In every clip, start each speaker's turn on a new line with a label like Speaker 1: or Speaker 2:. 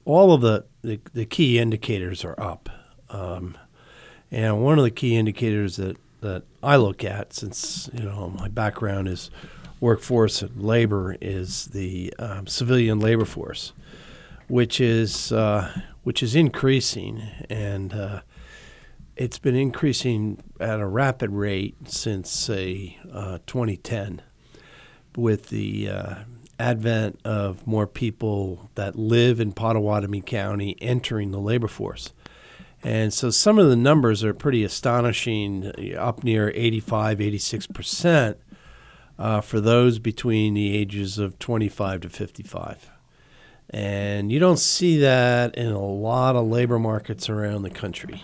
Speaker 1: all of the key indicators are up. And one of the key indicators that I look at, since my background is workforce and labor, is the civilian labor force, which is increasing, and it's been increasing at a rapid rate since, say, 2010, with the advent of more people that live in Pottawatomie County entering the labor force. And so some of the numbers are pretty astonishing, up near 85, 86% for those between the ages of 25 to 55. And you don't see that in a lot of labor markets around the country.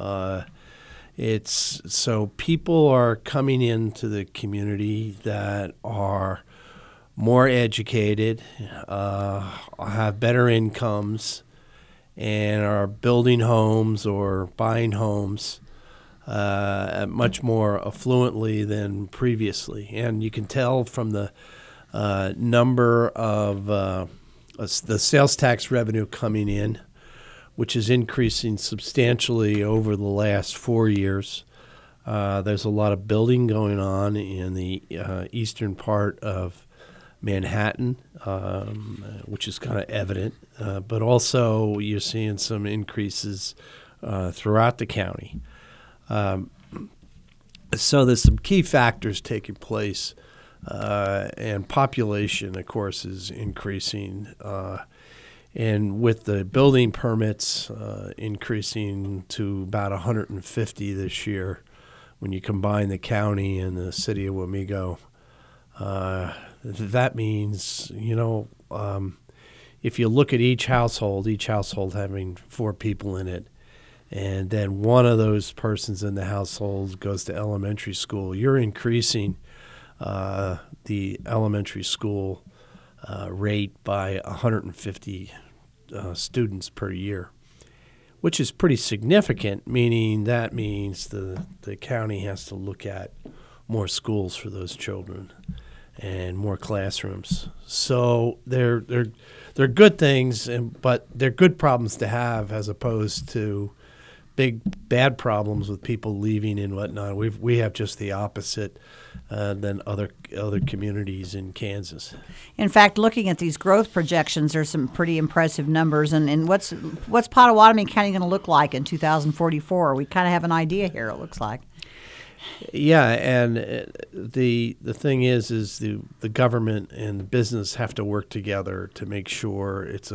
Speaker 1: So people are coming into the community that are more educated, have better incomes, and are building homes or buying homes much more affluently than previously. And you can tell from the number of the sales tax revenue coming in, which is increasing substantially over the last 4 years. There's a lot of building going on in the eastern part of Manhattan, which is kind of evident, but also you're seeing some increases throughout the county. So there's some key factors taking place, and population, of course, is increasing, and with the building permits increasing to about 150 this year, when you combine the county and the city of Wamego. That means, if you look at each household having 4 people in it, and then one of those persons in the household goes to elementary school, you're increasing the elementary school rate by 150 students per year, which is pretty significant, meaning that means the county has to look at more schools for those children and more classrooms. So they're good things, but they're good problems to have, as opposed to big bad problems with people leaving and whatnot. We have just the opposite than other communities in Kansas.
Speaker 2: In fact, looking at these growth projections, there's some pretty impressive numbers. And what's Pottawatomie County going to look like in 2044? We kind of have an idea here, it looks like.
Speaker 1: Yeah, and the thing is the government and the business have to work together to make sure it's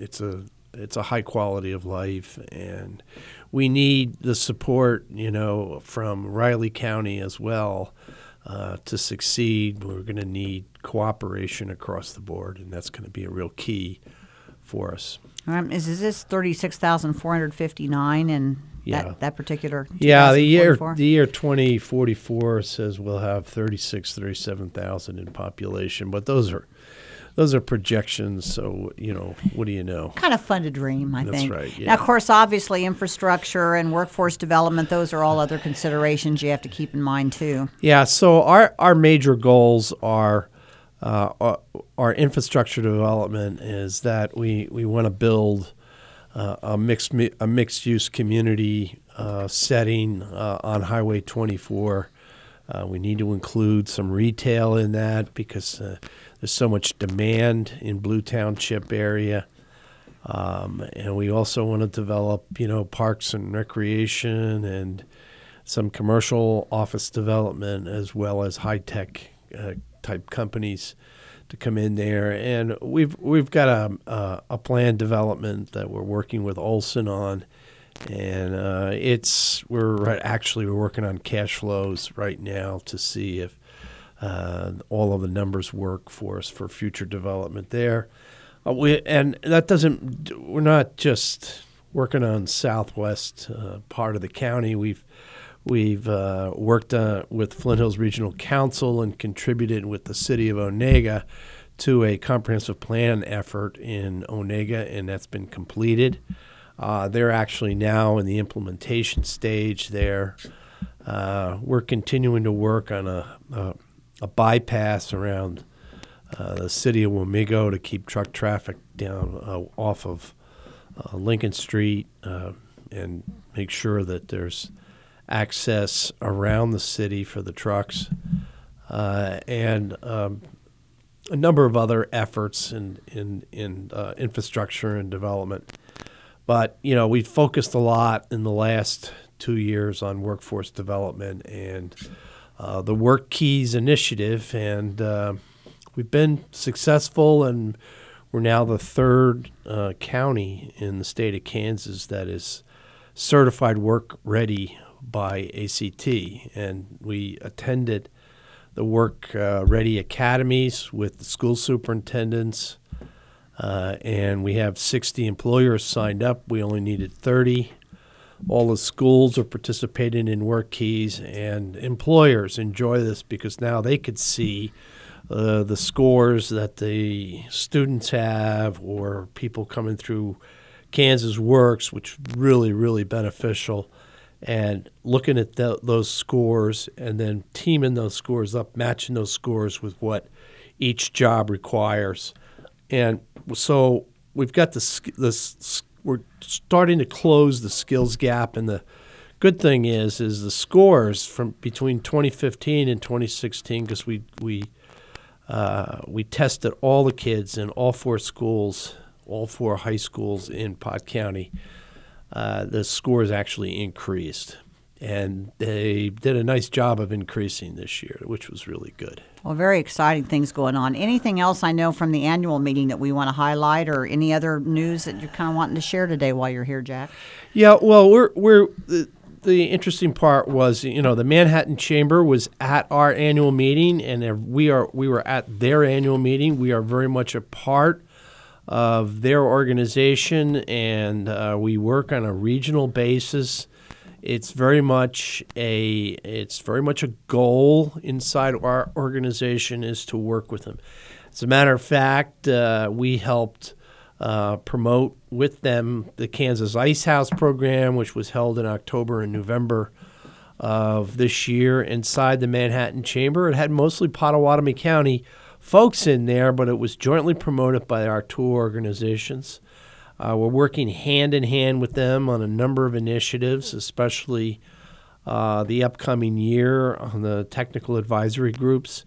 Speaker 1: a high quality of life, and we need the support, from Riley County as well to succeed. We're going to need cooperation across the board, and that's going to be a real key for us.
Speaker 2: Is this 36,459 and?
Speaker 1: Yeah.
Speaker 2: That particular.
Speaker 1: Yeah, the year 2044 says we'll have 37,000 in population, but those are projections. So what do you know?
Speaker 2: Kind of fun to dream, I think.
Speaker 1: That's right. Yeah.
Speaker 2: Now, of course, obviously, infrastructure and workforce development; those are all other considerations you have to keep in mind too.
Speaker 1: Yeah. So our major goals are. Our infrastructure development is that we want to build a mixed use community setting on Highway 24. We need to include some retail in that because there's so much demand in Blue Township area, and we also want to develop parks and recreation and some commercial office development, as well as high tech type companies to come in there. And we've got a planned development that we're working with Olson on, and we're working on cash flows right now to see if all of the numbers work for us for future development there. We're not just working on southwest part of the county. We've worked with Flint Hills Regional Council and contributed with the city of Onega to a comprehensive plan effort in Onega, and that's been completed. They're actually now in the implementation stage there. We're continuing to work on a bypass around the city of Wamego to keep truck traffic down off of Lincoln Street, and make sure that there's access around the city for the trucks, and a number of other efforts in infrastructure and development. But, we've focused a lot in the last 2 years on workforce development and the Work Keys initiative, and we've been successful, and we're now the third county in the state of Kansas that is certified work ready by ACT, and we attended the Work Ready Academies with the school superintendents, and we have 60 employers signed up. We only needed 30. All the schools are participating in Work Keys, and employers enjoy this because now they could see the scores that the students have or people coming through Kansas Works, which is really, really beneficial. And looking at those scores and then teaming those scores up, matching those scores with what each job requires. And so we've got we're starting to close the skills gap. And the good thing is the scores from between 2015 and 2016, because we tested all the kids in all four schools, all four high schools in Pot County. The scores actually increased, and they did a nice job of increasing this year, which was really good.
Speaker 2: Well, very exciting things going on. Anything else I know from the annual meeting that we want to highlight, or any other news that you're kind of wanting to share today while you're here, Jack?
Speaker 1: Yeah, well, the interesting part was, the Manhattan Chamber was at our annual meeting, and we were at their annual meeting. We are very much a part of their organization, and we work on a regional basis. It's very much a goal inside our organization is to work with them. As a matter of fact, we helped promote with them the Kansas Ice House program, which was held in October and November of this year inside the Manhattan Chamber. It had mostly Pottawatomie County folks in there, but it was jointly promoted by our two organizations. We're working hand in hand with them on a number of initiatives, especially the upcoming year on the technical advisory groups.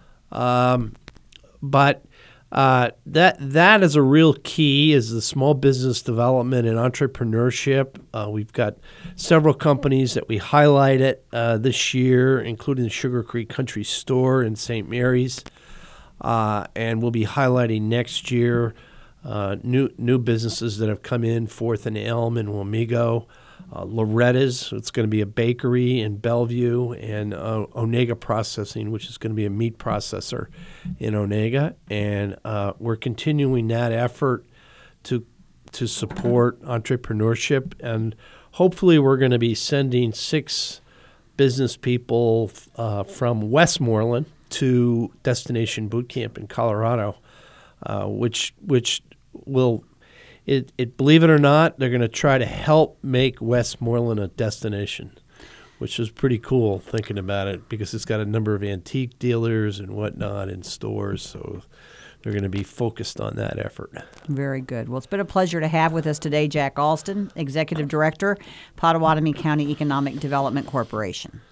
Speaker 1: But that is a real key, is the small business development and entrepreneurship. We've got several companies that we highlighted this year, including the Sugar Creek Country Store in St. Mary's. And we'll be highlighting next year new businesses that have come in, Fourth and Elm in Wamego, Loretta's, it's going to be a bakery in Bellevue, and Onega Processing, which is going to be a meat processor in Onega. And we're continuing that effort to support entrepreneurship, and hopefully we're going to be sending 6 business people from Westmoreland to Destination Boot Camp in Colorado, which will, believe it or not, they're going to try to help make Westmoreland a destination, which is pretty cool thinking about it, because it's got a number of antique dealers and whatnot in stores, so they're going to be focused on that effort.
Speaker 2: Very good. Well, it's been a pleasure to have with us today Jack Alston, Executive Director, Pottawatomie County Economic Development Corporation.